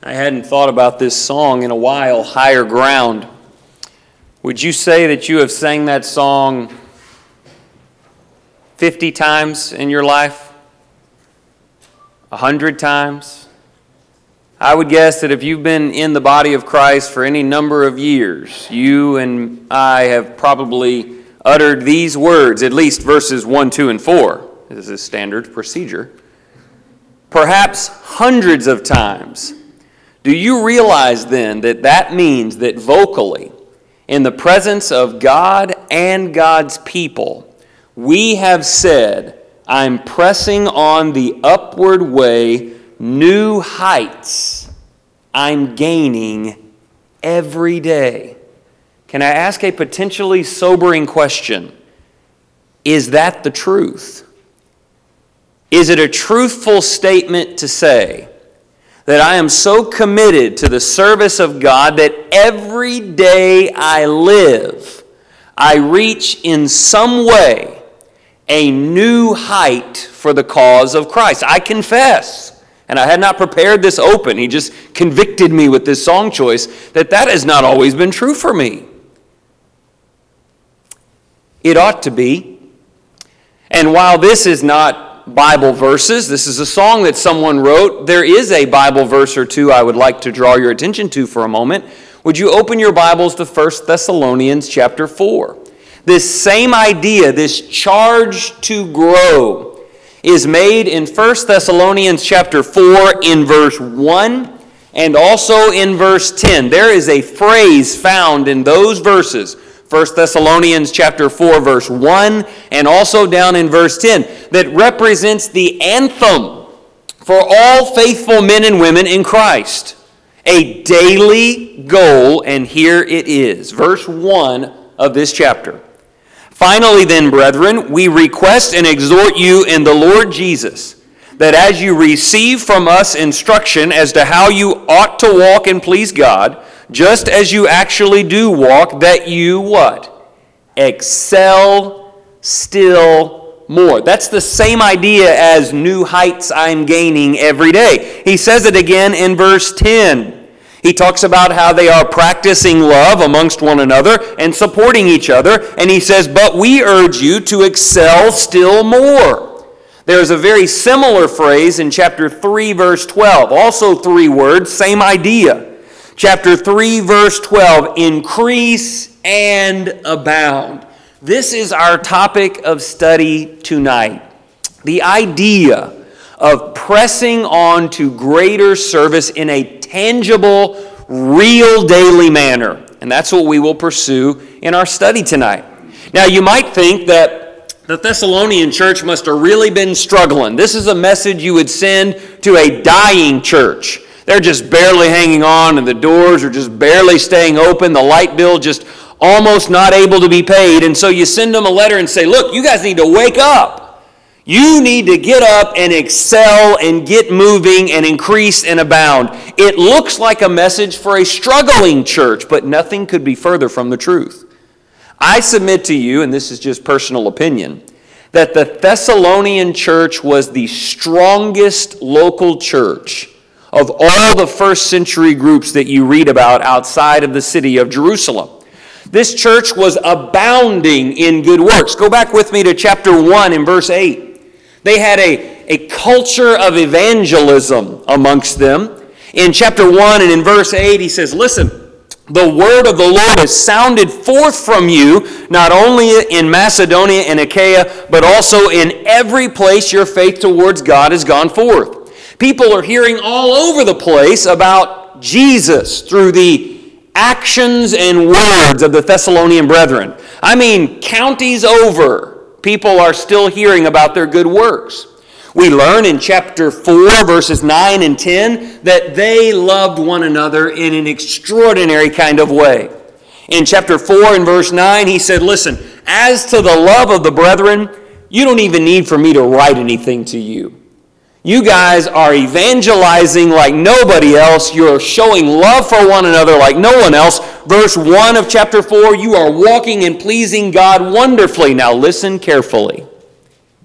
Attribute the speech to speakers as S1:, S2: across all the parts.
S1: I hadn't thought about this song in a while, Higher Ground. Would you say that you have sang that song 50 times in your life? 100 times? I would guess that if you've been in the body of Christ for any number of years, you and I have probably uttered these words, at least verses 1, 2, and 4. This is a standard procedure. Perhaps hundreds of times. Do you realize then that that means that vocally, in the presence of God and God's people, we have said, I'm pressing on the upward way, new heights I'm gaining every day. Can I ask a potentially sobering question? Is that the truth? Is it a truthful statement to say that I am so committed to the service of God that every day I live, I reach in some way a new height for the cause of Christ? I confess, and I had not prepared this open, he just convicted me with this song choice, that has not always been true for me. It ought to be. And while this is not Bible verses, this is a song that someone wrote, there is a Bible verse or two I would like to draw your attention to for a moment. Would you open your Bibles to 1 Thessalonians chapter 4? This same idea, this charge to grow, is made in 1 Thessalonians chapter 4 in verse 1 and also in verse 10. There is a phrase found in those verses, 1 Thessalonians chapter 4 verse 1 and also down in verse 10, that represents the anthem for all faithful men and women in Christ. A daily goal, and here it is, verse 1 of this chapter. Finally then, brethren, we request and exhort you in the Lord Jesus, that as you receive from us instruction as to how you ought to walk and please God, just as you actually do walk, that you what? Excel still more. That's the same idea as new heights I'm gaining every day. He says it again in verse 10. He talks about how they are practicing love amongst one another and supporting each other. And he says, but we urge you to excel still more. There's a very similar phrase in chapter 3, verse 12. Also 3 words, same idea. Chapter 3, verse 12, increase and abound. This is our topic of study tonight. The idea of pressing on to greater service in a tangible, real daily manner. And that's what we will pursue in our study tonight. Now, you might think that the Thessalonian church must have really been struggling. This is a message you would send to a dying church. They're just barely hanging on, and the doors are just barely staying open. The light bill just almost not able to be paid. And so you send them a letter and say, look, you guys need to wake up. You need to get up and excel and get moving and increase and abound. It looks like a message for a struggling church, but nothing could be further from the truth. I submit to you, and this is just personal opinion, that the Thessalonian church was the strongest local church of all the first century groups that you read about outside of the city of Jerusalem. This church was abounding in good works. Go back with me to chapter 1 in verse 8. They had a culture of evangelism amongst them. In chapter 1 and in verse 8, he says, listen, the word of the Lord has sounded forth from you, not only in Macedonia and Achaia, but also in every place your faith towards God has gone forth. People are hearing all over the place about Jesus through the actions and words of the Thessalonian brethren. I mean, counties over, people are still hearing about their good works. We learn in chapter 4, verses 9 and 10, that they loved one another in an extraordinary kind of way. In chapter 4 and verse 9, he said, listen, as to the love of the brethren, you don't even need for me to write anything to you. You guys are evangelizing like nobody else. You're showing love for one another like no one else. Verse 1 of chapter 4, you are walking and pleasing God wonderfully. Now listen carefully.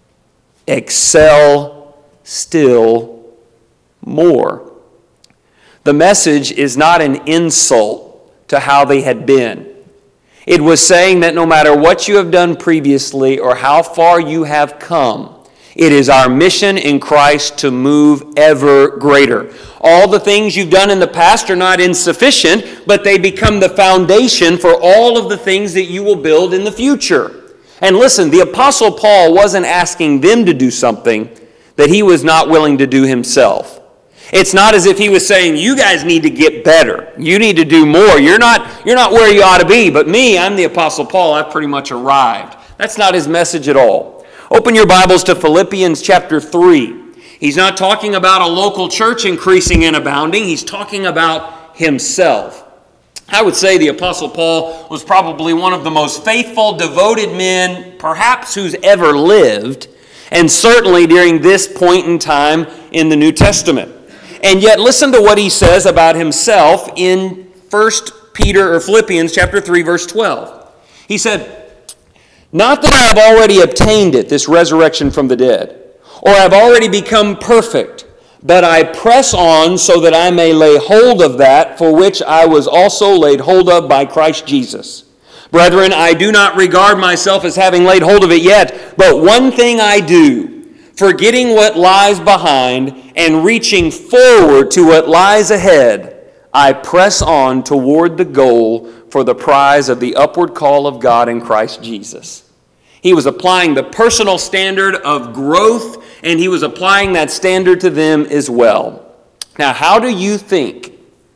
S1: Excel still more. The message is not an insult to how they had been. It was saying that no matter what you have done previously or how far you have come, it is our mission in Christ to move ever greater. All the things you've done in the past are not insufficient, but they become the foundation for all of the things that you will build in the future. And listen, the Apostle Paul wasn't asking them to do something that he was not willing to do himself. It's not as if he was saying, you guys need to get better. You need to do more. You're not where you ought to be. But me, I'm the Apostle Paul. I've pretty much arrived. That's not his message at all. Open your Bibles to Philippians chapter 3. He's not talking about a local church increasing and abounding. He's talking about himself. I would say the Apostle Paul was probably one of the most faithful, devoted men, perhaps who's ever lived, and certainly during this point in time in the New Testament. And yet, listen to what he says about himself in Philippians chapter 3, verse 12. He said, "Not that I have already obtained it," this resurrection from the dead, "or have already become perfect, but I press on so that I may lay hold of that for which I was also laid hold of by Christ Jesus. Brethren, I do not regard myself as having laid hold of it yet, but one thing I do, forgetting what lies behind and reaching forward to what lies ahead, I press on toward the goal for the prize of the upward call of God in Christ Jesus." He was applying the personal standard of growth, and he was applying that standard to them as well. Now, how do you think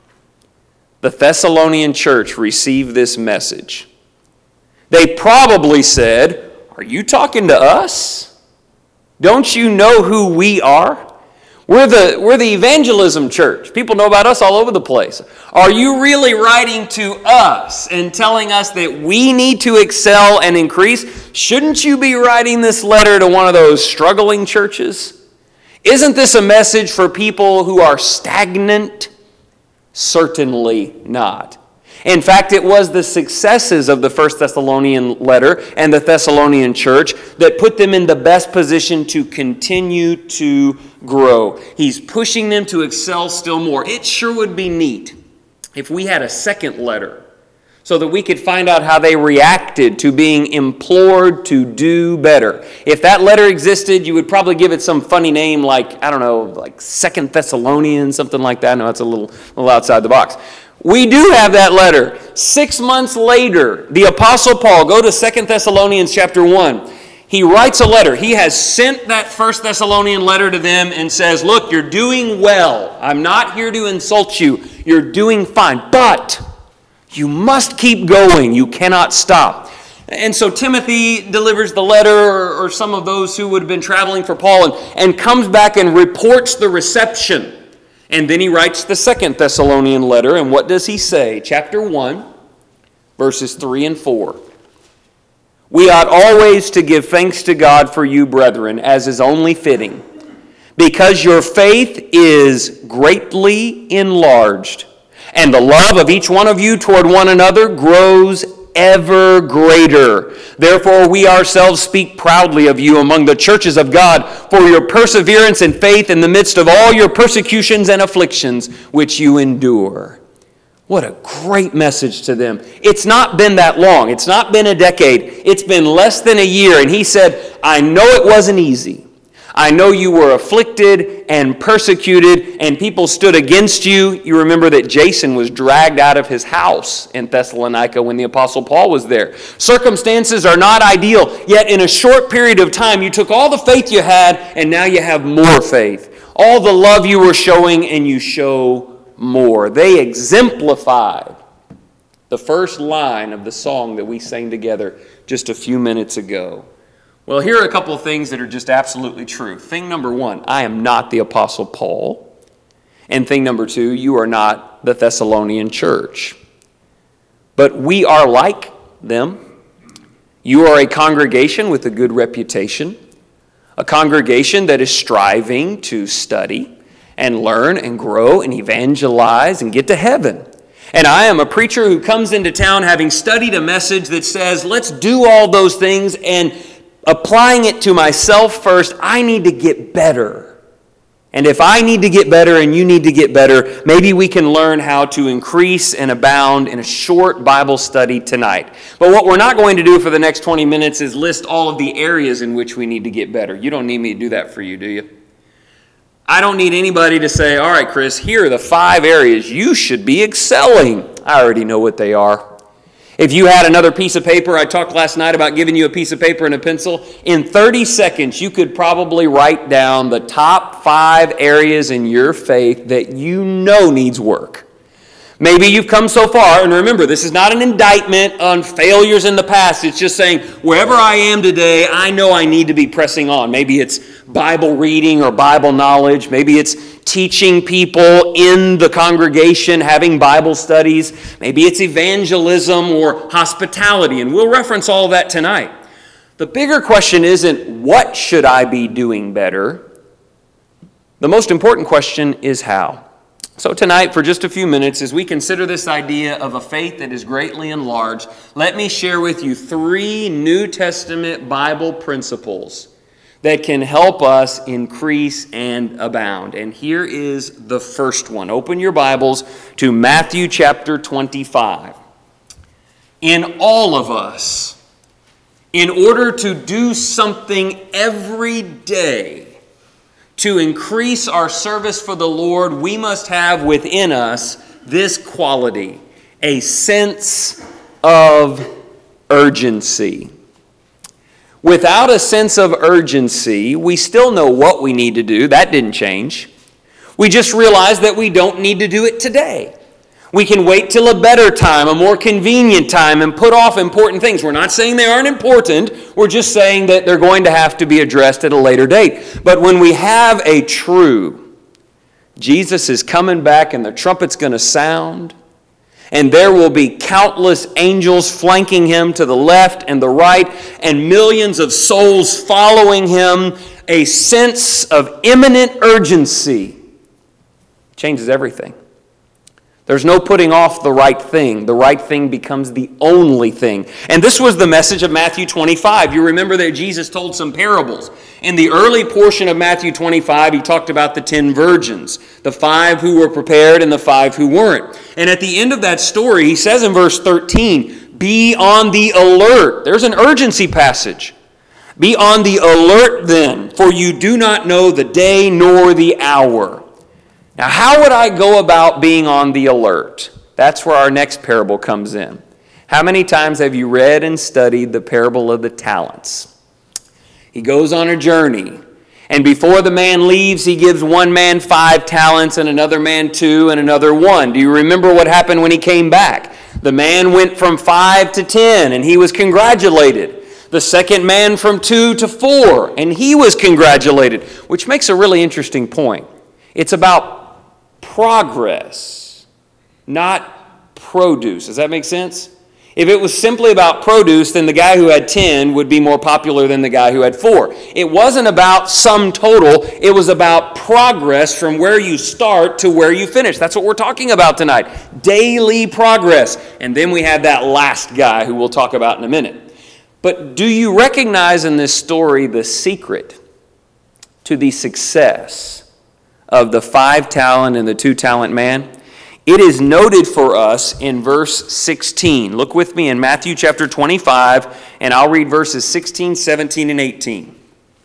S1: the Thessalonian church received this message? They probably said, "Are you talking to us? Don't you know who we are? We're the evangelism church. People know about us all over the place. Are you really writing to us and telling us that we need to excel and increase? Shouldn't you be writing this letter to one of those struggling churches? Isn't this a message for people who are stagnant? Certainly not. In fact, it was the successes of the First Thessalonian letter and the Thessalonian church that put them in the best position to continue to grow. He's pushing them to excel still more. It sure would be neat if we had a second letter so that we could find out how they reacted to being implored to do better. If that letter existed, you would probably give it some funny name like, I don't know, like 2 Thessalonians, something like that. No, it's a little outside the box. We do have that letter. 6 months later, the Apostle Paul, go to 2 Thessalonians chapter 1. He writes a letter. He has sent that 1 Thessalonian letter to them and says, look, you're doing well. I'm not here to insult you. You're doing fine. But you must keep going. You cannot stop. And so Timothy delivers the letter, or some of those who would have been traveling for Paul, and comes back and reports the reception. And then he writes the 2 Thessalonian letter, and what does he say? Chapter 1, verses 3 and 4. "We ought always to give thanks to God for you, brethren, as is only fitting, because your faith is greatly enlarged, and the love of each one of you toward one another grows ever greater. Therefore we ourselves speak proudly of you among the churches of God for your perseverance and faith in the midst of all your persecutions and afflictions which you endure." What a great message to them. It's not been that long. It's not been a decade. It's been less than a year. And he said, I know it wasn't easy. I know you were afflicted and persecuted, and people stood against you. You remember that Jason was dragged out of his house in Thessalonica when the Apostle Paul was there. Circumstances are not ideal, yet in a short period of time, you took all the faith you had, and now you have more faith. All the love you were showing, and you show more. They exemplified the first line of the song that we sang together just a few minutes ago. Well, here are a couple of things that are just absolutely true. Thing number one, I am not the Apostle Paul. And thing number two, you are not the Thessalonian church. But we are like them. You are a congregation with a good reputation, a congregation that is striving to study and learn and grow and evangelize and get to heaven. And I am a preacher who comes into town having studied a message that says, let's do all those things, and applying it to myself first, I need to get better And if I need to get better and you need to get better, maybe we can learn how to increase and abound in a short Bible study tonight. But what we're not going to do for the next 20 minutes is list all of the areas in which we need to get better. You don't need me to do that for you, do you? I don't need anybody to say, all right, Chris, here are the 5 areas you should be excelling. I already know what they are. If you had another piece of paper, I talked last night about giving you a piece of paper and a pencil. In 30 seconds, you could probably write down the top 5 areas in your faith that you know needs work. Maybe you've come so far, and remember, this is not an indictment on failures in the past. It's just saying, wherever I am today, I know I need to be pressing on. Maybe it's Bible reading or Bible knowledge. Maybe it's teaching people in the congregation, having Bible studies. Maybe it's evangelism or hospitality, and we'll reference all of that tonight. The bigger question isn't, what should I be doing better? The most important question is how. So tonight, for just a few minutes, as we consider this idea of a faith that is greatly enlarged, let me share with you 3 New Testament Bible principles that can help us increase and abound. And here is the first one. Open your Bibles to Matthew chapter 25. In all of us, in order to do something every day to increase our service for the Lord, we must have within us this quality, a sense of urgency. Without a sense of urgency, we still know what we need to do. That didn't change. We just realize that we don't need to do it today. We can wait till a better time, a more convenient time, and put off important things. We're not saying they aren't important. We're just saying that they're going to have to be addressed at a later date. But when we have a true, Jesus is coming back and the trumpet's going to sound, and there will be countless angels flanking him to the left and the right, and millions of souls following him, a sense of imminent urgency changes everything. There's no putting off the right thing. The right thing becomes the only thing. And this was the message of Matthew 25. You remember that Jesus told some parables. In the early portion of Matthew 25, he talked about the 10 virgins, the 5 who were prepared and the 5 who weren't. And at the end of that story, he says in verse 13, be on the alert. There's an urgency passage. Be on the alert then, for you do not know the day nor the hour. Now, how would I go about being on the alert? That's where our next parable comes in. How many times have you read and studied the parable of the talents? He goes on a journey, and before the man leaves, he gives one man 5 talents and another man 2 and another 1. Do you remember what happened when he came back? The man went from 5 to 10, and he was congratulated. The second man from 2 to 4, and he was congratulated, which makes a really interesting point. It's about progress, not produce. Does that make sense? If it was simply about produce, then the guy who had 10 would be more popular than the guy who had 4. It wasn't about sum total. It was about progress from where you start to where you finish. That's what we're talking about tonight. Daily progress. And then we have that last guy who we'll talk about in a minute. But do you recognize in this story the secret to the success of the 5 talent and the 2 talent man? It is noted for us in verse 16. Look with me in Matthew chapter 25, and I'll read verses 16, 17, and 18.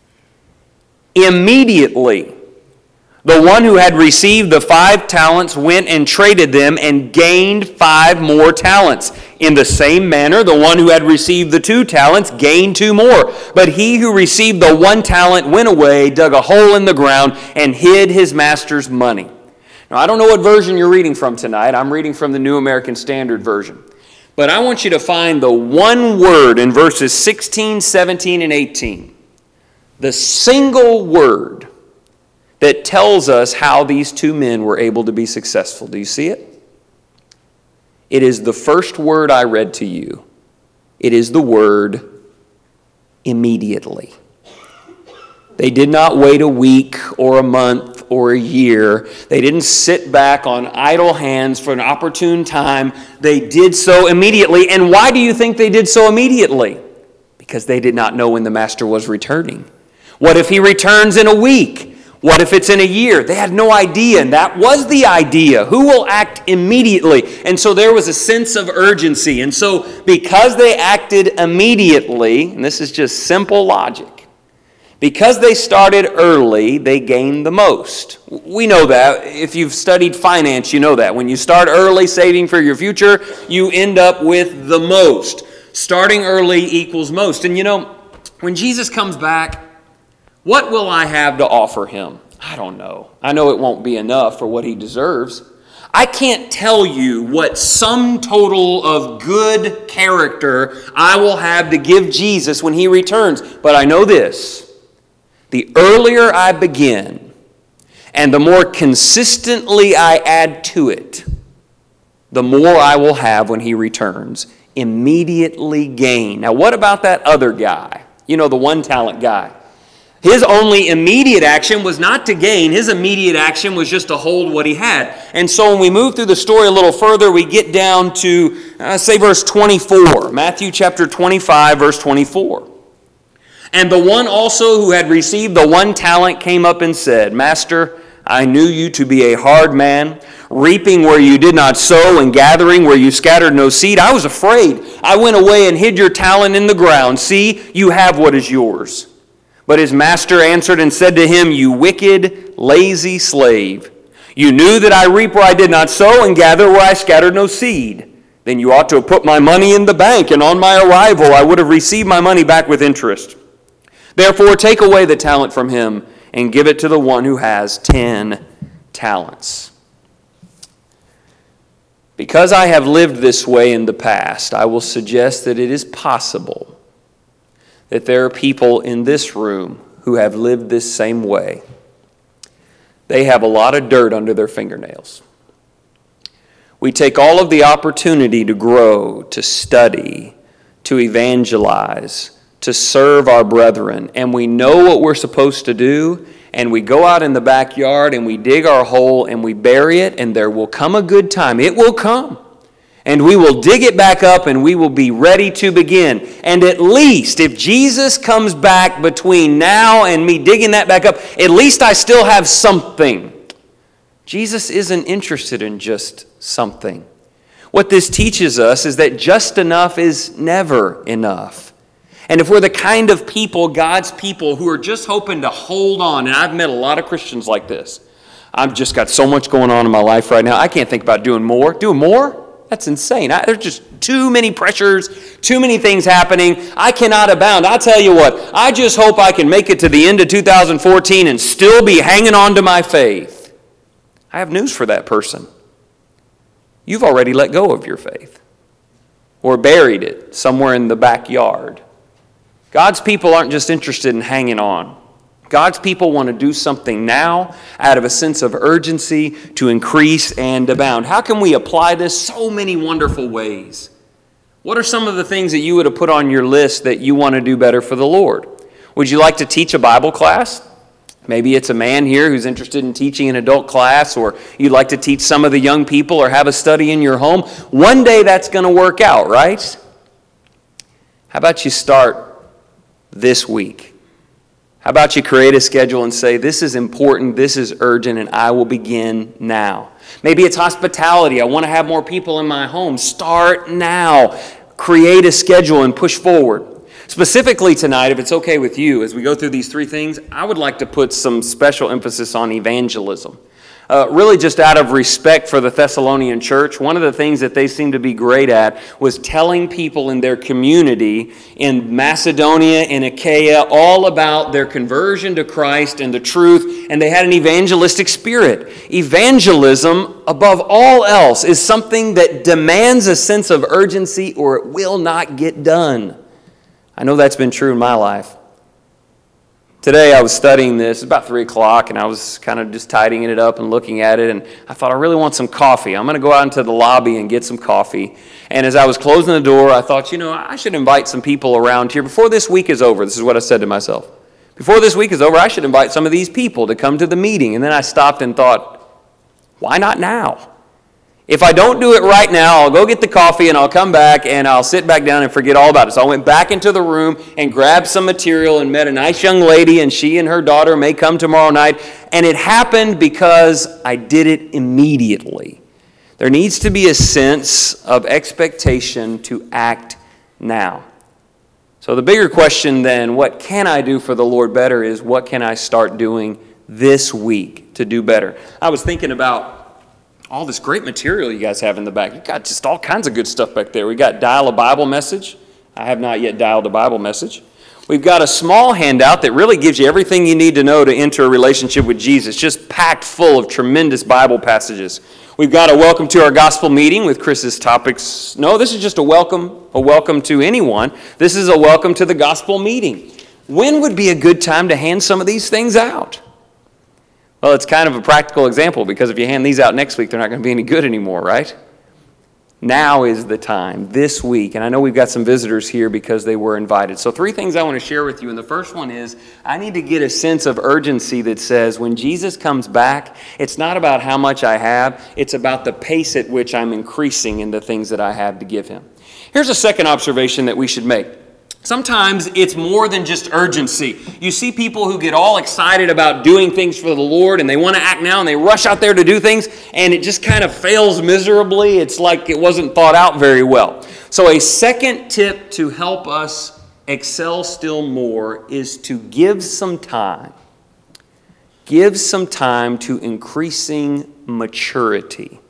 S1: Immediately, the one who had received the 5 talents went and traded them and gained 5 more talents. In the same manner, the one who had received the 2 talents gained 2 more. But he who received the 1 talent went away, dug a hole in the ground, and hid his master's money. Now, I don't know what version you're reading from tonight. I'm reading from the New American Standard Version. But I want you to find the one word in verses 16, 17, and 18. The single word that tells us how these 2 men were able to be successful. Do you see it? It is the first word I read to you. It is the word immediately. They did not wait a week or a month or a year. They didn't sit back on idle hands for an opportune time. They did so immediately. And why do you think they did so immediately? Because they did not know when the master was returning. What if he returns in a week? What if it's in a year? They had no idea, and that was the idea. Who will act immediately? And so there was a sense of urgency. And so because they acted immediately, and this is just simple logic, because they started early, they gained the most. We know that. If you've studied finance, you know that. When you start early saving for your future, you end up with the most. Starting early equals most. And when Jesus comes back, what will I have to offer him? I don't know. I know it won't be enough for what he deserves. I can't tell you what sum total of good character I will have to give Jesus when he returns. But I know this. The earlier I begin and the more consistently I add to it, the more I will have when he returns. Immediately gain. Now what about that other guy? The 1 talent guy. His only immediate action was not to gain. His immediate action was just to hold what he had. And so when we move through the story a little further, we get down to, say, verse 24. Matthew chapter 25, verse 24. And the one also who had received the 1 talent came up and said, Master, I knew you to be a hard man, reaping where you did not sow and gathering where you scattered no seed. I was afraid. I went away and hid your talent in the ground. See, you have what is yours. But his master answered and said to him, You wicked, lazy slave, you knew that I reap where I did not sow and gather where I scattered no seed. Then you ought to have put my money in the bank, and on my arrival I would have received my money back with interest. Therefore take away the talent from him and give it to the one who has 10 talents. Because I have lived this way in the past, I will suggest that it is possible that there are people in this room who have lived this same way. They have a lot of dirt under their fingernails. We take all of the opportunity to grow, to study, to evangelize, to serve our brethren, and we know what we're supposed to do, and we go out in the backyard and we dig our hole and we bury it, and there will come a good time. It will come. And we will dig it back up and we will be ready to begin. And at least if Jesus comes back between now and me digging that back up, at least I still have something. Jesus isn't interested in just something. What this teaches us is that just enough is never enough. And if we're the kind of people, God's people, who are just hoping to hold on, and I've met a lot of Christians like this. I've just got so much going on in my life right now. I can't think about doing more. Doing more? That's insane. There's just too many pressures, too many things happening. I cannot abound. I'll tell you what, I just hope I can make it to the end of 2014 and still be hanging on to my faith. I have news for that person. You've already let go of your faith or buried it somewhere in the backyard. God's people aren't just interested in hanging on. God's people want to do something now out of a sense of urgency to increase and abound. How can we apply this? So many wonderful ways. What are some of the things that you would have put on your list that you want to do better for the Lord? Would you like to teach a Bible class? Maybe it's a man here who's interested in teaching an adult class, or you'd like to teach some of the young people or have a study in your home. One day that's going to work out, right? How about you start this week? How about you create a schedule and say, this is important, this is urgent, and I will begin now. Maybe it's hospitality. I want to have more people in my home. Start now. Create a schedule and push forward. Specifically tonight, if it's okay with you, as we go through these 3 things, I would like to put some special emphasis on evangelism. Really just out of respect for the Thessalonian church, one of the things that they seemed to be great at was telling people in their community in Macedonia and Achaia all about their conversion to Christ and the truth, and they had an evangelistic spirit. Evangelism, above all else, is something that demands a sense of urgency or it will not get done. I know that's been true in my life. Today I was studying this, about 3 o'clock, and I was kind of just tidying it up and looking at it, and I thought I really want some coffee. I'm going to go out into the lobby and get some coffee. And as I was closing the door, I thought, I should invite some people around here. Before this week is over, this is what I said to myself. Before this week is over, I should invite some of these people to come to the meeting. And then I stopped and thought, why not now? If I don't do it right now, I'll go get the coffee and I'll come back and I'll sit back down and forget all about it. So I went back into the room and grabbed some material and met a nice young lady, and she and her daughter may come tomorrow night. And it happened because I did it immediately. There needs to be a sense of expectation to act now. So the bigger question then, what can I do for the Lord better, is what can I start doing this week to do better? I was thinking about all this great material you guys have in the back. You've got just all kinds of good stuff back there. We got Dial a Bible Message. I have not yet dialed a Bible message. We've got a small handout that really gives you everything you need to know to enter a relationship with Jesus, just packed full of tremendous Bible passages. We've got a welcome to our gospel meeting with Chris's topics. No, this is just a welcome to anyone. This is a welcome to the gospel meeting. When would be a good time to hand some of these things out? Well, it's kind of a practical example, because if you hand these out next week, they're not going to be any good anymore, right? Now is the time, this week. And I know we've got some visitors here because they were invited. So 3 things I want to share with you. And the first one is, I need to get a sense of urgency that says when Jesus comes back, it's not about how much I have. It's about the pace at which I'm increasing in the things that I have to give him. Here's a second observation that we should make. Sometimes it's more than just urgency. You see people who get all excited about doing things for the Lord, and they want to act now, and they rush out there to do things, and it just kind of fails miserably. It's like it wasn't thought out very well. So a second tip to help us excel still more is to give some time. Give some time to increasing maturity.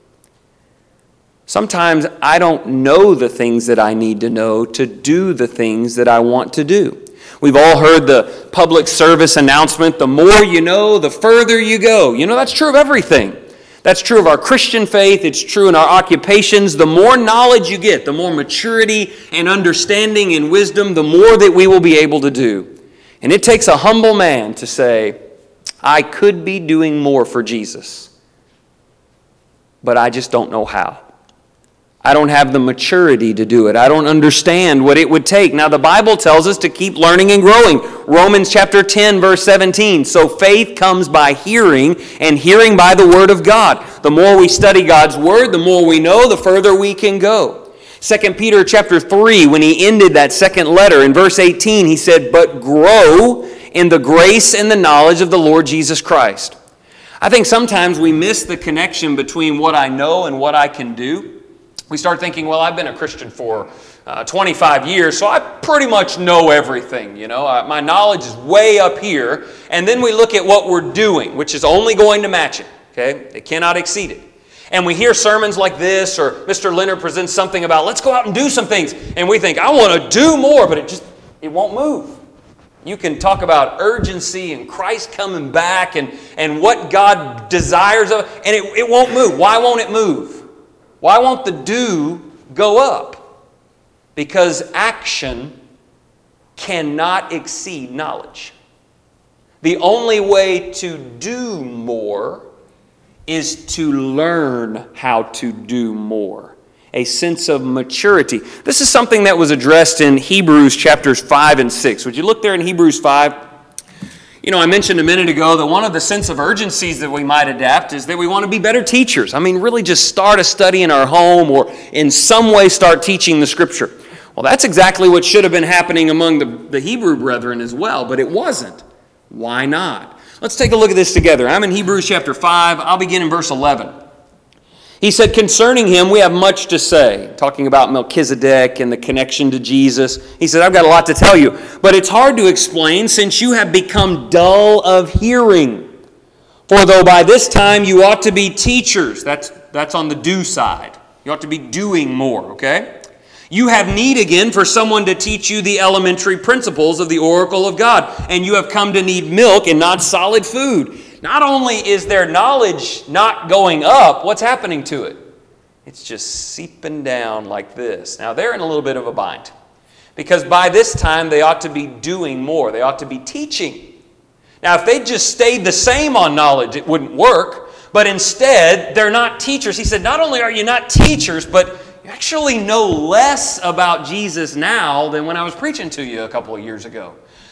S1: Sometimes I don't know the things that I need to know to do the things that I want to do. We've all heard the public service announcement, the more you know, the further you go. You know, that's true of everything. That's true of our Christian faith. It's true in our occupations. The more knowledge you get, the more maturity and understanding and wisdom, the more that we will be able to do. And it takes a humble man to say, I could be doing more for Jesus, but I just don't know how. I don't have the maturity to do it. I don't understand what it would take. Now, the Bible tells us to keep learning and growing. Romans chapter 10, verse 17. So faith comes by hearing, and hearing by the word of God. The more we study God's word, the more we know, the further we can go. 2 Peter chapter 3, when he ended that second letter, in verse 18, he said, but grow in the grace and the knowledge of the Lord Jesus Christ. I think sometimes we miss the connection between what I know and what I can do. We start thinking, well, I've been a Christian for 25 years, so I pretty much know everything. You know, my knowledge is way up here. And then we look at what we're doing, which is only going to match it. Okay, it cannot exceed it. And we hear sermons like this, or Mr. Leonard presents something about, let's go out and do some things. And we think, I want to do more, but it won't move. You can talk about urgency and Christ coming back and what God desires of, and it won't move. Why won't it move? Why won't the do go up? Because action cannot exceed knowledge. The only way to do more is to learn how to do more. A sense of maturity. This is something that was addressed in Hebrews chapters 5 and 6. Would you look there in Hebrews 5? You know, I mentioned a minute ago that one of the sense of urgencies that we might adapt is that we want to be better teachers. I mean, really just start a study in our home or in some way start teaching the Scripture. Well, that's exactly what should have been happening among the Hebrew brethren as well, but it wasn't. Why not? Let's take a look at this together. I'm in Hebrews chapter 5. I'll begin in verse 11. He said, concerning him, we have much to say. Talking about Melchizedek and the connection to Jesus. He said, I've got a lot to tell you. But it's hard to explain since you have become dull of hearing. For though by this time you ought to be teachers. That's on the do side. You ought to be doing more, okay? You have need again for someone to teach you the elementary principles of the oracle of God. And you have come to need milk and not solid food. Not only is their knowledge not going up, what's happening to it? It's just seeping down like this. Now, they're in a little bit of a bind. Because by this time, they ought to be doing more. They ought to be teaching. Now, if they just stayed the same on knowledge, it wouldn't work. But instead, they're not teachers. He said, not only are you not teachers, but you actually know less about Jesus now than when I was preaching to you a couple of years ago.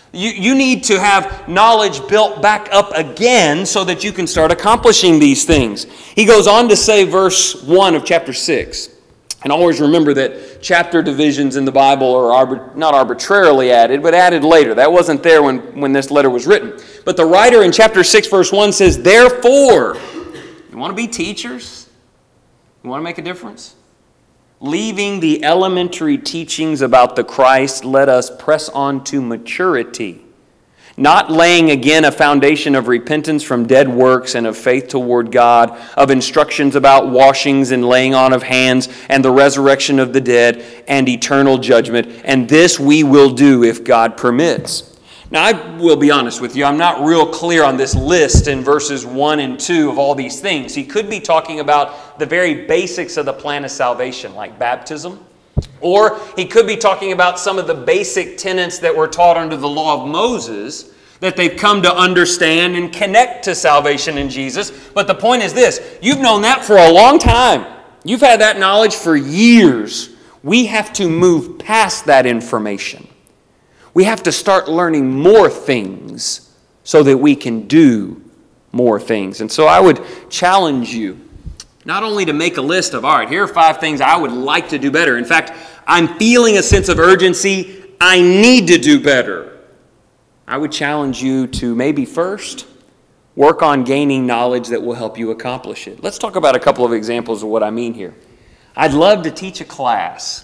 S1: You need to have knowledge built back up again so that you can start accomplishing these things. He goes on to say, verse 1 of chapter 6. And always remember that chapter divisions in the Bible are not arbitrarily added, but added later. That wasn't there when this letter was written. But the writer in chapter 6, verse 1 says, therefore, you want to be teachers? You want to make a difference? Leaving the elementary teachings about the Christ, let us press on to maturity, not laying again a foundation of repentance from dead works and of faith toward God, of instructions about washings and laying on of hands and the resurrection of the dead and eternal judgment. And this we will do if God permits. Now, I will be honest with you, I'm not real clear on this list in verses 1 and 2 of all these things. He could be talking about the very basics of the plan of salvation, like baptism. Or he could be talking about some of the basic tenets that were taught under the law of Moses that they've come to understand and connect to salvation in Jesus. But the point is this, you've known that for a long time. You've had that knowledge for years. We have to move past that information. We have to start learning more things so that we can do more things. And so I would challenge you not only to make a list of, all right, here are 5 things I would like to do better. In fact, I'm feeling a sense of urgency. I need to do better. I would challenge you to maybe first work on gaining knowledge that will help you accomplish it. Let's talk about a couple of examples of what I mean here. I'd love to teach a class,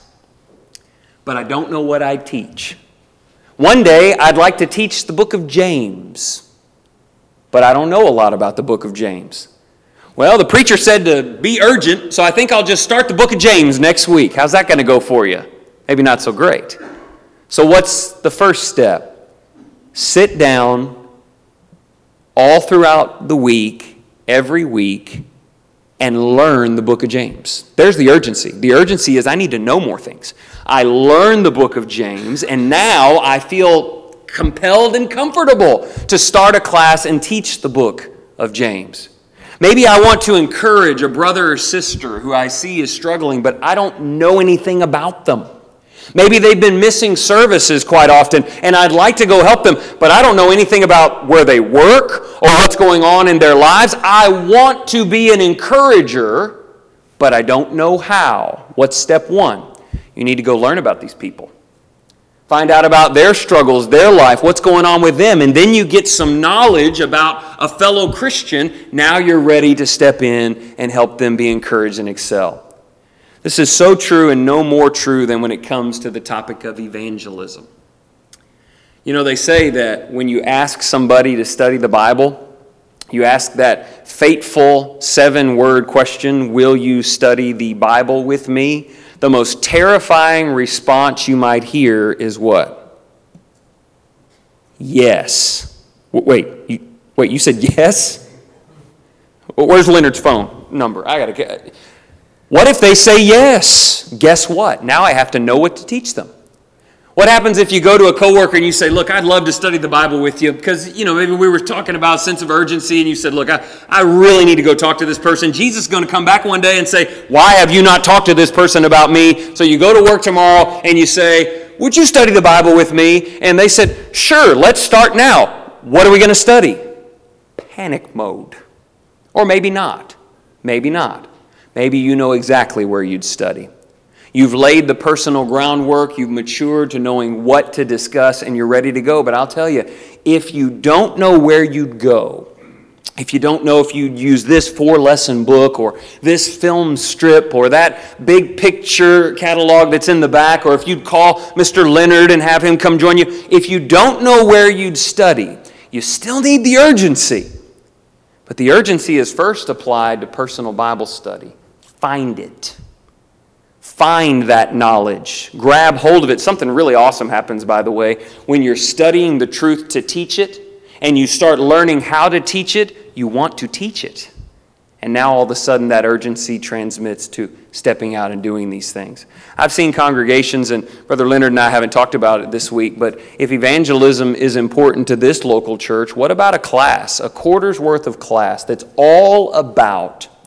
S1: but I don't know what I'd teach. One day, I'd like to teach the book of James, but I don't know a lot about the book of James. Well, the preacher said to be urgent, so I think I'll just start the book of James next week. How's that going to go for you? Maybe not so great. So what's the first step? Sit down all throughout the week, every week, and learn the book of James. There's the urgency. The urgency is I need to know more things. I learned the book of James, and now I feel compelled and comfortable to start a class and teach the book of James. Maybe I want to encourage a brother or sister who I see is struggling, but I don't know anything about them. Maybe they've been missing services quite often, and I'd like to go help them, but I don't know anything about where they work or what's going on in their lives. I want to be an encourager, but I don't know how. What's step 1? You need to go learn about these people. Find out about their struggles, their life, what's going on with them, and then you get some knowledge about a fellow Christian. Now you're ready to step in and help them be encouraged and excel. This is so true and no more true than when it comes to the topic of evangelism. You know, they say that when you ask somebody to study the Bible, you ask that fateful 7-word question, will you study the Bible with me? The most terrifying response you might hear is what? Yes. Wait, you said yes? Where's Leonard's phone number? I got to. What if they say yes? Guess what? Now I have to know what to teach them. What happens if you go to a coworker and you say, look, I'd love to study the Bible with you because, maybe we were talking about sense of urgency and you said, look, I really need to go talk to this person. Jesus is going to come back one day and say, why have you not talked to this person about me? So you go to work tomorrow and you say, would you study the Bible with me? And they said, sure, let's start now. What are we going to study? Panic mode. Or maybe not. Maybe not. Maybe you know exactly where you'd study. You've laid the personal groundwork, you've matured to knowing what to discuss, and you're ready to go. But I'll tell you, if you don't know where you'd go, if you don't know if you'd use this 4-lesson book or this film strip or that big picture catalog that's in the back, or if you'd call Mr. Leonard and have him come join you, if you don't know where you'd study, you still need the urgency. But the urgency is first applied to personal Bible study. Find it. Find that knowledge. Grab hold of it. Something really awesome happens, by the way. When you're studying the truth to teach it, and you start learning how to teach it, you want to teach it. And now all of a sudden that urgency transmits to stepping out and doing these things. I've seen congregations, and Brother Leonard and I haven't talked about it this week, but if evangelism is important to this local church, what about a class, a quarter's worth of class that's all about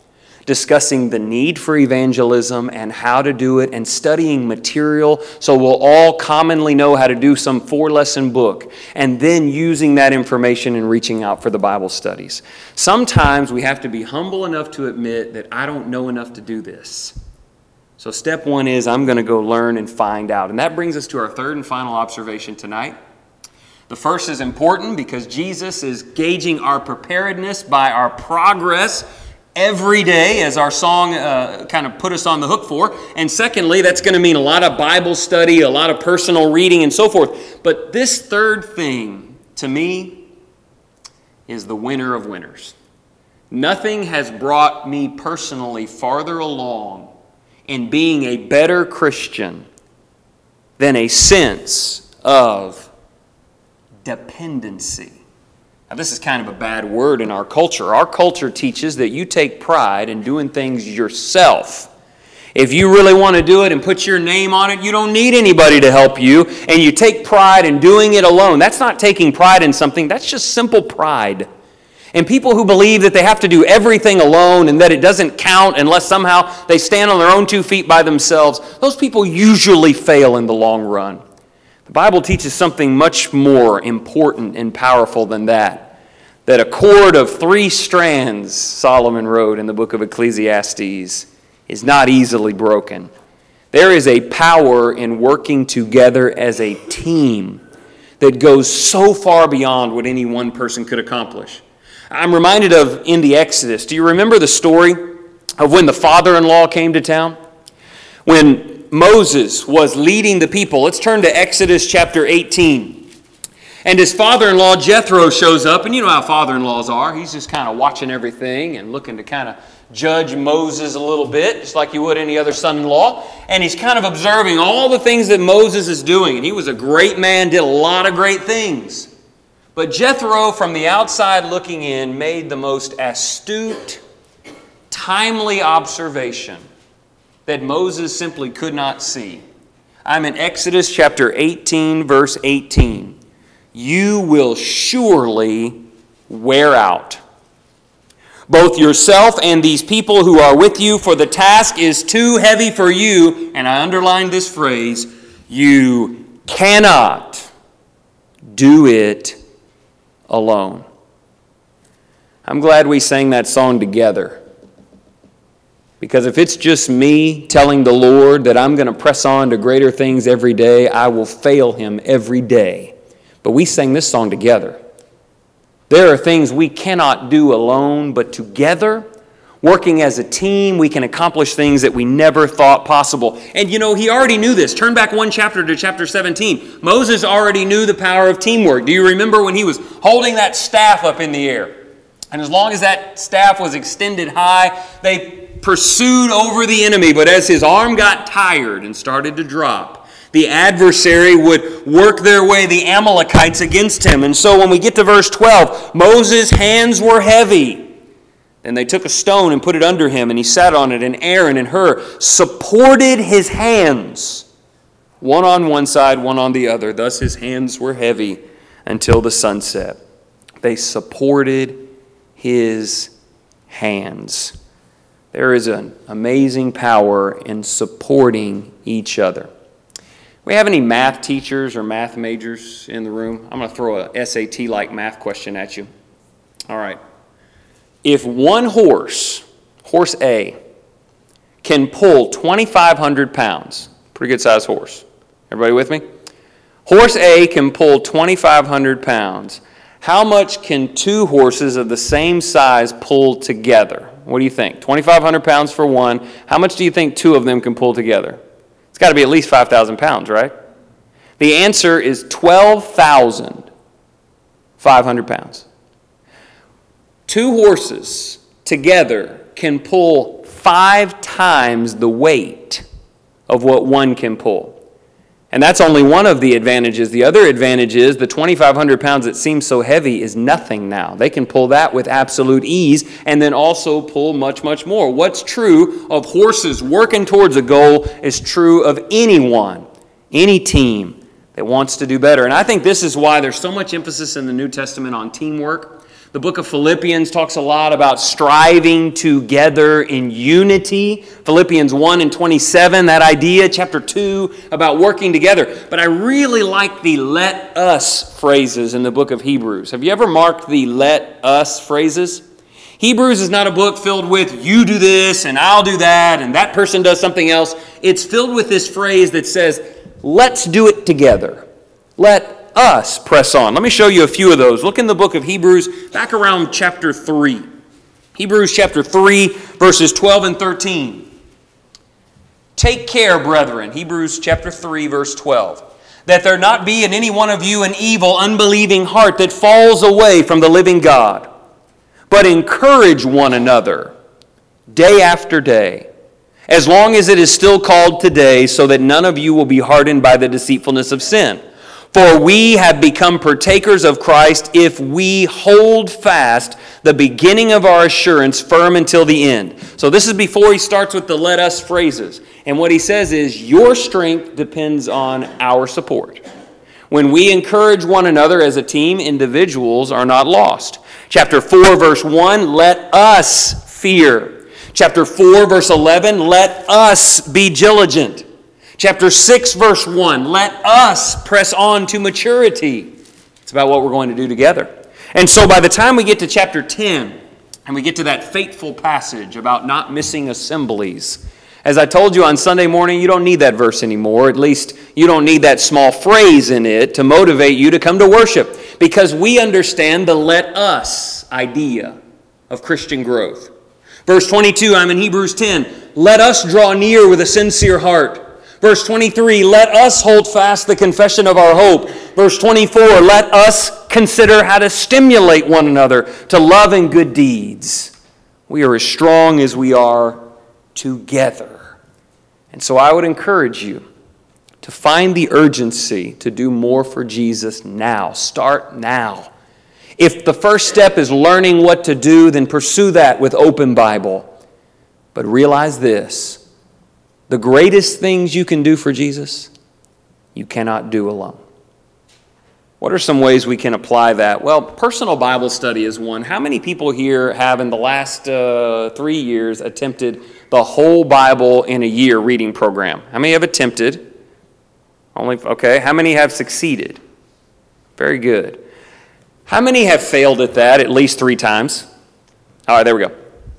S1: discussing the need for evangelism and how to do it, and studying material so we'll all commonly know how to do some 4-lesson book, and then using that information and reaching out for the Bible studies. Sometimes we have to be humble enough to admit that I don't know enough to do this. So step 1 is I'm going to go learn and find out. And that brings us to our third and final observation tonight. The first is important because Jesus is gauging our preparedness by our progress every day, as our song kind of put us on the hook for. And secondly, that's going to mean a lot of Bible study, a lot of personal reading, and so forth. But this third thing, to me, is the winner of winners. Nothing has brought me personally farther along in being a better Christian than a sense of dependency. Now, this is kind of a bad word in our culture. Our culture teaches that you take pride in doing things yourself. If you really want to do it and put your name on it, you don't need anybody to help you, and you take pride in doing it alone. That's not taking pride in something. That's just simple pride. And people who believe that they have to do everything alone and that it doesn't count unless somehow they stand on their own 2 feet by themselves, those people usually fail in the long run. The Bible teaches something much more important and powerful than that. That a cord of 3 strands, Solomon wrote in the book of Ecclesiastes, is not easily broken. There is a power in working together as a team that goes so far beyond what any one person could accomplish. I'm reminded of in the Exodus. Do you remember the story of when the father-in-law came to town? When Moses was leading the people. Let's turn to Exodus chapter 18. And his father-in-law, Jethro, shows up. And you know how father-in-laws are. He's just kind of watching everything and looking to kind of judge Moses a little bit, just like you would any other son-in-law. And he's kind of observing all the things that Moses is doing. And he was a great man, did a lot of great things. But Jethro, from the outside looking in, made the most astute, timely observation that Moses simply could not see. I'm in Exodus chapter 18, verse 18. You will surely wear out, both yourself and these people who are with you, for the task is too heavy for you. And I underline this phrase, you cannot do it alone. I'm glad we sang that song together. Because if it's just me telling the Lord that I'm going to press on to greater things every day, I will fail Him every day. But we sang this song together. There are things we cannot do alone, but together, working as a team, we can accomplish things that we never thought possible. And you know, he already knew this. Turn back 1 chapter to chapter 17. Moses already knew the power of teamwork. Do you remember when he was holding that staff up in the air? And as long as that staff was extended high, they pursued over the enemy. But as his arm got tired and started to drop, the adversary would work their way, the Amalekites, against him. And so when we get to verse 12, Moses' hands were heavy. And they took a stone and put it under him, and he sat on it, and Aaron and Hur supported his hands, one on one side, one on the other. Thus his hands were heavy until the sun set. They supported his hands. There is an amazing power in supporting each other. We have any math teachers or math majors in the room? I'm going to throw a SAT-like math question at you. All right. If one horse A, can pull 2,500 pounds, pretty good sized horse. Everybody with me? Horse A can pull 2,500 pounds. How much can 2 horses of the same size pull together? What do you think? 2,500 pounds for one. How much do you think 2 of them can pull together? It's got to be at least 5,000 pounds, right? The answer is 12,500 pounds. 2 horses together can pull 5 times the weight of what one can pull. And that's only one of the advantages. The other advantage is the 2,500 pounds that seems so heavy is nothing now. They can pull that with absolute ease and then also pull much, much more. What's true of horses working towards a goal is true of anyone, any team that wants to do better. And I think this is why there's so much emphasis in the New Testament on teamwork. The book of Philippians talks a lot about striving together in unity. Philippians 1:27, that idea. Chapter 2, about working together. But I really like the let us phrases in the book of Hebrews. Have you ever marked the let us phrases? Hebrews is not a book filled with you do this and I'll do that and that person does something else. It's filled with this phrase that says, let's do it together. Let us press on. Let me show you a few of those. Look in the book of Hebrews, back around chapter 3. Hebrews chapter 3, verses 12 and 13. Take care, brethren, Hebrews chapter 3, verse 12, that there not be in any one of you an evil, unbelieving heart that falls away from the living God, but encourage one another day after day, as long as it is still called today, so that none of you will be hardened by the deceitfulness of sin. For we have become partakers of Christ if we hold fast the beginning of our assurance firm until the end. So this is before he starts with the let us phrases. And what he says is, your strength depends on our support. When we encourage one another as a team, individuals are not lost. Chapter 4, verse 1, let us fear. Chapter 4, verse 11, let us be diligent. Chapter 6, verse 1, let us press on to maturity. It's about what we're going to do together. And so by the time we get to chapter 10, and we get to that fateful passage about not missing assemblies, as I told you on Sunday morning, you don't need that verse anymore. At least you don't need that small phrase in it to motivate you to come to worship, because we understand the let us idea of Christian growth. Verse 22, I'm in Hebrews 10, let us draw near with a sincere heart. Verse 23, let us hold fast the confession of our hope. Verse 24, let us consider how to stimulate one another to love and good deeds. We are as strong as we are together. And so I would encourage you to find the urgency to do more for Jesus now. Start now. If the first step is learning what to do, then pursue that with open Bible. But realize this. The greatest things you can do for Jesus, you cannot do alone. What are some ways we can apply that? Well, personal Bible study is one. How many people here have in the last 3 years attempted the whole Bible in a year reading program? How many have attempted? Okay. How many have succeeded? Very good. How many have failed at that at least 3 times? All right, there we go.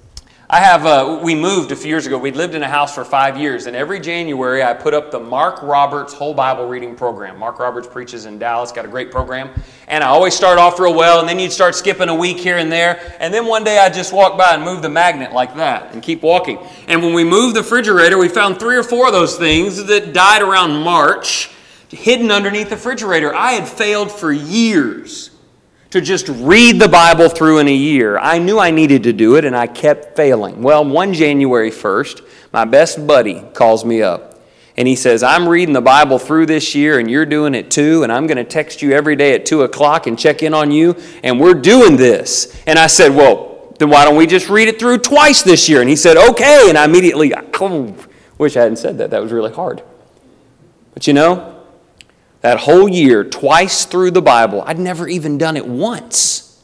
S1: We moved a few years ago. We'd lived in a house for 5 years, and every January I put up the Mark Roberts Whole Bible Reading Program. Mark Roberts preaches in Dallas, got a great program, and I always start off real well, and then you'd start skipping a week here and there, and then one day I'd just walk by and move the magnet like that and keep walking. And when we moved the refrigerator, we found 3 or 4 of those things that died around March, hidden underneath the refrigerator. I had failed for years to just read the Bible through in a year. I knew I needed to do it, and I kept failing. Well, one January 1st, my best buddy calls me up, and he says, I'm reading the Bible through this year, and you're doing it too, and I'm going to text you every day at 2 o'clock and check in on you, and we're doing this. And I said, well, then why don't we just read it through twice this year? And he said, okay, and I immediately, wish I hadn't said that. That was really hard. But you know, that whole year, twice through the Bible, I'd never even done it once.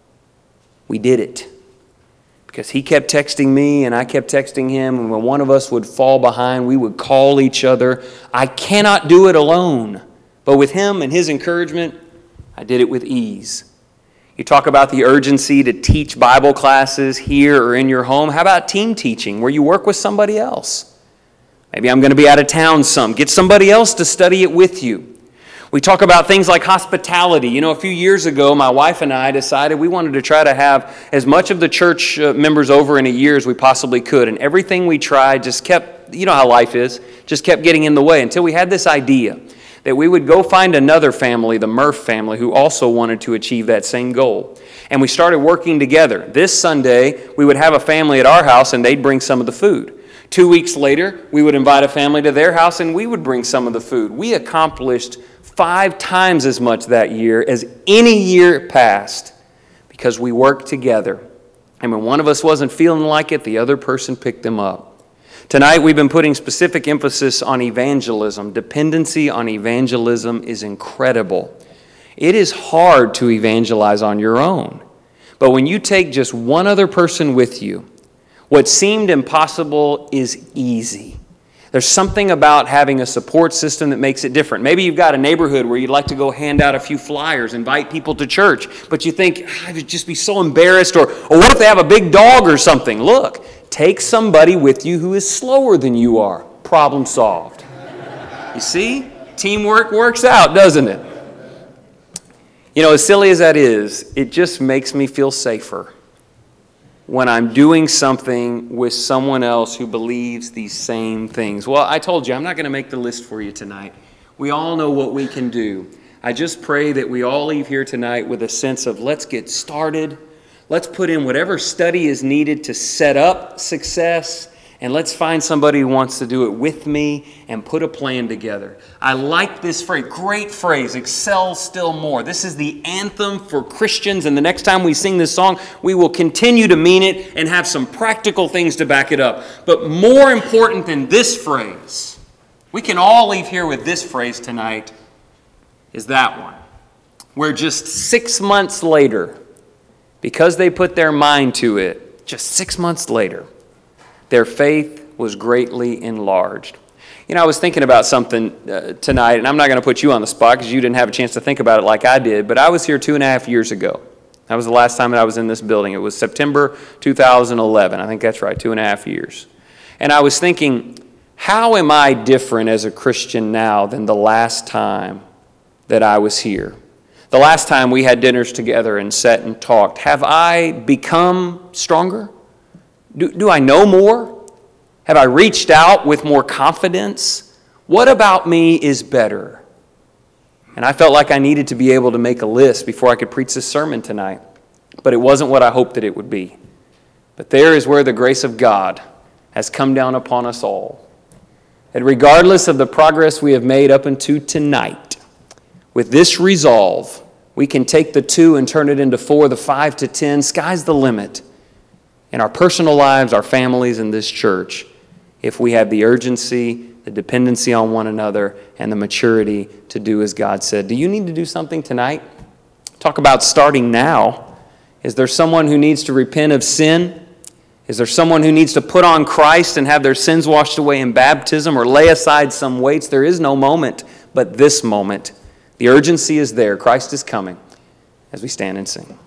S1: We did it. Because he kept texting me and I kept texting him, and when one of us would fall behind, we would call each other. I cannot do it alone. But with him and his encouragement, I did it with ease. You talk about the urgency to teach Bible classes here or in your home. How about team teaching, where you work with somebody else? Maybe I'm going to be out of town some. Get somebody else to study it with you. We talk about things like hospitality. You know, a few years ago, my wife and I decided we wanted to try to have as much of the church members over in a year as we possibly could. And everything we tried just kept, you know how life is, just kept getting in the way until we had this idea that we would go find another family, the Murph family, who also wanted to achieve that same goal. And we started working together. This Sunday, we would have a family at our house and they'd bring some of the food. 2 weeks later, we would invite a family to their house and we would bring some of the food. We accomplished 5 times as much that year as any year past because we worked together. And when one of us wasn't feeling like it, the other person picked them up. Tonight we've been putting specific emphasis on evangelism. Dependency on evangelism is incredible. It is hard to evangelize on your own. But when you take just one other person with you, what seemed impossible is easy. There's something about having a support system that makes it different. Maybe you've got a neighborhood where you'd like to go hand out a few flyers, invite people to church, but you think, I would just be so embarrassed, or what if they have a big dog or something? Look, take somebody with you who is slower than you are. Problem solved. You see? Teamwork works out, doesn't it? You know, as silly as that is, it just makes me feel safer when I'm doing something with someone else who believes these same things. Well, I told you, I'm not going to make the list for you tonight. We all know what we can do. I just pray that we all leave here tonight with a sense of let's get started. Let's put in whatever study is needed to set up success, and let's find somebody who wants to do it with me and put a plan together. I like this phrase, great phrase, excel still more. This is the anthem for Christians, and the next time we sing this song, we will continue to mean it and have some practical things to back it up. But more important than this phrase, we can all leave here with this phrase tonight, is that one, where just 6 months later, because they put their mind to it, just 6 months later, their faith was greatly enlarged. You know, I was thinking about something tonight, and I'm not going to put you on the spot because you didn't have a chance to think about it like I did, but I was here 2.5 years ago. That was the last time that I was in this building. It was September 2011. I think that's right, 2.5 years. And I was thinking, how am I different as a Christian now than the last time that I was here? The last time we had dinners together and sat and talked. Have I become stronger? Do I know more? Have I reached out with more confidence? What about me is better? And I felt like I needed to be able to make a list before I could preach this sermon tonight. But it wasn't what I hoped that it would be. But there is where the grace of God has come down upon us all. And regardless of the progress we have made up until tonight, with this resolve, we can take the 2 and turn it into 4, the 5 to 10. Sky's the limit. In our personal lives, our families, and this church, if we have the urgency, the dependency on one another, and the maturity to do as God said. Do you need to do something tonight? Talk about starting now. Is there someone who needs to repent of sin? Is there someone who needs to put on Christ and have their sins washed away in baptism, or lay aside some weights? There is no moment but this moment. The urgency is there. Christ is coming as we stand and sing.